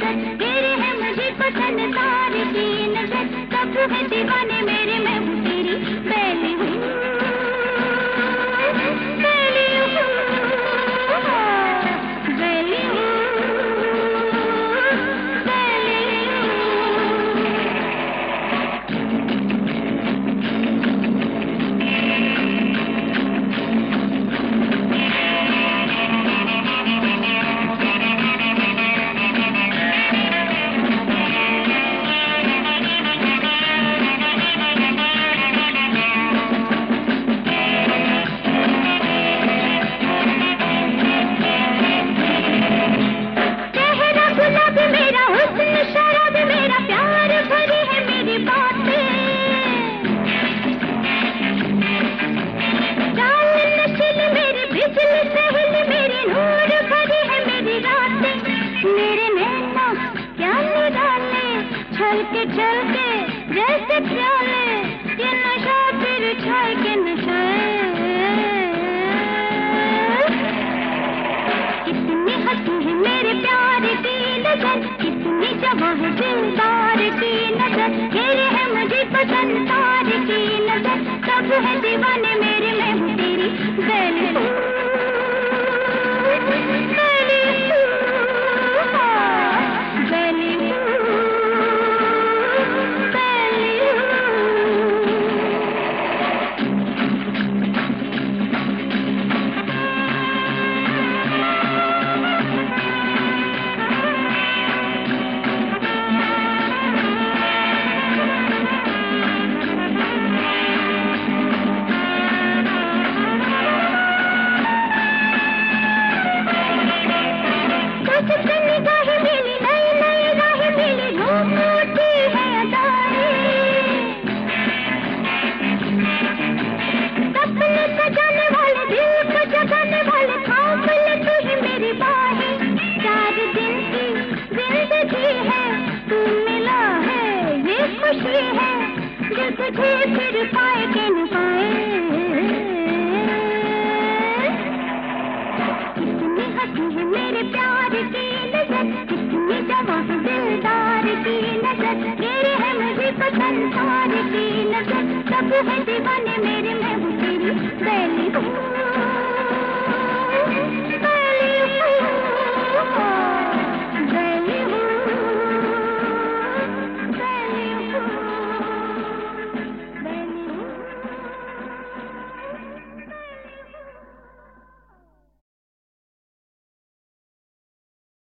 नजर, तेरे है मुझे पसंद तारे की नजर, सब है दीवाने मेरे मैं हूँ तेरी बैली हूँ, बैली हूँ, बैली हूँ, बैली हूँ। चलते चलते जैसे प्याले ये नशा फिर छाए के नशा, कितनी हंसी है मेरे प्यार की नजर, कितनी जवां है दिलदार की नजर, तेरे है मुझे पसंद तार की नजर, सब है दीवाने मेरे मैं हूँ तेरी बैली हूँ, बैली हूँ, बैली हूँ। तुझे फिर पाए के न पाए, कितनी हंसी है मेरे प्यार की नजर, कितनी जवां है दिलदार की नजर, तेरे है मुझे पसंद तार की नजर, सब है दीवाने मेरे मैं हूँ